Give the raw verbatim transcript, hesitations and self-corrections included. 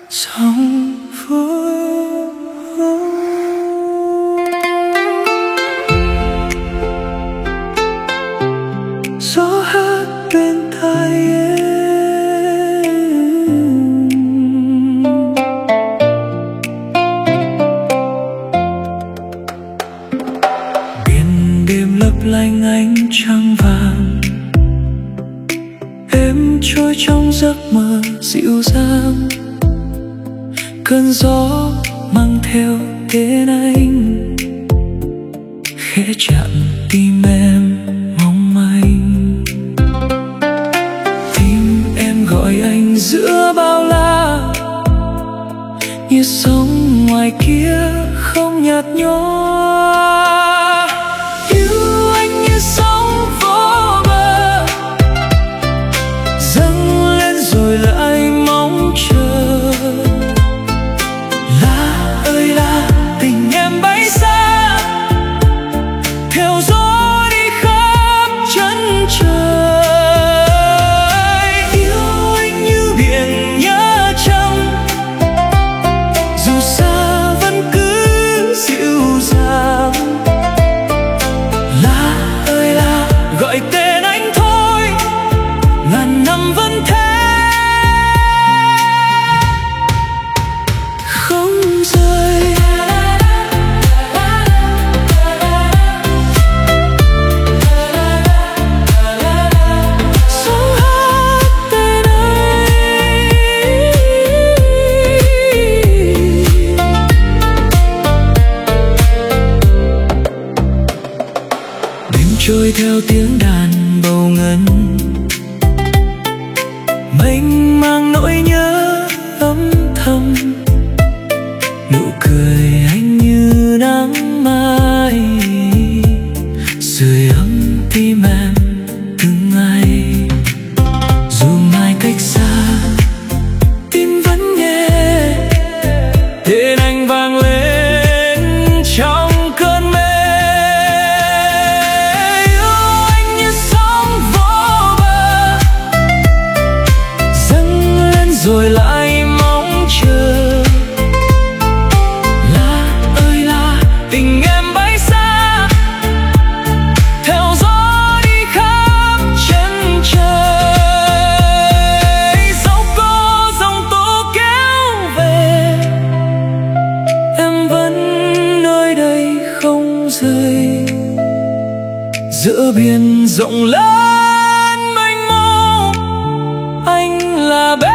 trong phút gió hát bên tai em, biển đêm lấp lánh ánh trăng vàng, em trôi trong giấc mơ dịu dàng. Cơn gió mang theo tên anh khẽ chạm tim em mong manh. Tim em gọi anh giữa bao la, như sông ngoài kia không nhạt nhòa. Yêu anh như sóng vô bờ, dâng lên rồi lại mong chờ. La ơi la, tình em bay xa, theo gió đi khắp chân trời. Yêu anh như biển nhớ trăng, dù xa vẫn cứ dịu dàng. La ơi la, gọi tên anh thôi, ngàn năm vẫn thế không rời. Gió hát tên anh, đêm trôi theo tiếng đàn bầu ngân, mênh mang nỗi nhớ âm thầm. Nụ cười anh như nắng mai, sưởi ấm tim em từng ngày. Dù mai cách xa, tim vẫn nghe tên anh vang lên trong cơn mê. Yêu anh như sóng vô bờ, dâng lên rồi lại mong chờ. La ơi la, tình em bay xa, theo gió đi khắp chân trời. Dẫu có dòng tố kéo về, em vẫn nơi đây không rời. Giữa biển rộng lớn mênh mông, anh là bé